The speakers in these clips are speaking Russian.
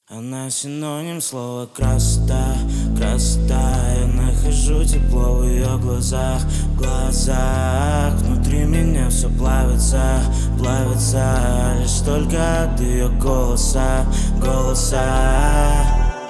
Она синоним слова красота, красота. Я нахожу тепло в ее глазах, глазах. Внутри меня все плавится, плавится. Лишь только от ее голоса, голоса.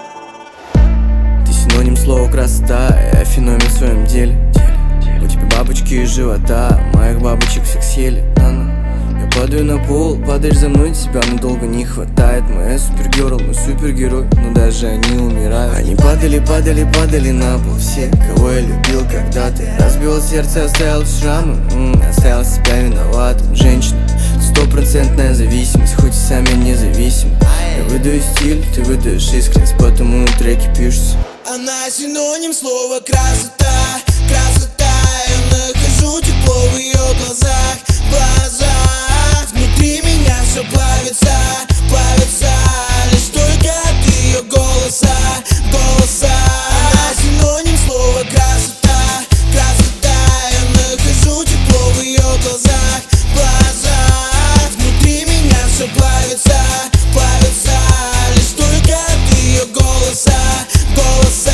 Ты синоним слова красота, я феномен в своем деле. У тебя бабочки из живота, моих бабочек всех съели. Я падаю на пол, падаешь за мной, тебя надолго не хватает. Моя супергерл, мой супергерой, но даже они умирают. Они падали, падали, падали на пол все, кого я любил когда-то. Разбил сердце, оставил шрамы, оставил себя виноватым. Женщина, стопроцентная зависимость, хоть и сами независимы. Я выдаю стиль, ты выдаешь искренность, потому треки пишутся. Она синоним слова красота, красота. Я нахожу тепло в ее глазах, глазах. Внутри меня все плавится, плавится. Лишь только от ее голоса, голоса. Она синоним слова красота, красота. Я нахожу тепло в ее глазах, глазах. Внутри меня все плавится, плавится. Лишь только от ее голоса, голоса.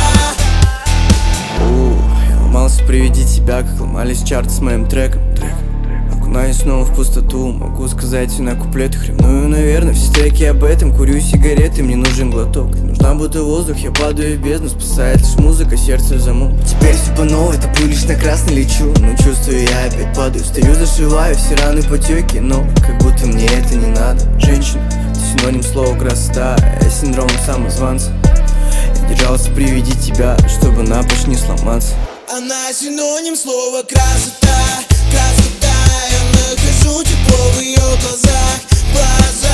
Я ломался при виде тебя, как ломались чарты с моим треком. Окунаюсь снова в пустоту, могу сказать на куплетах. Ревную, наверное, все треки об этом. Курю сигареты, мне нужен глоток. Нужна будто воздух, я падаю в бездну. Спасает лишь музыка, сердце замут. Теперь все по новой, топлю лишь на красный лечу. Но чувствую, я опять падаю. Стою, зашиваю все раны, потеки. Но как будто мне это не надо. Женщина, ты синоним слова красота. Я синдром самозванца. Я держался при виде тебя, чтобы напрочь не сломаться. Она синоним слова красота, красота. Я нахожу тепло в ее глазах, глазах.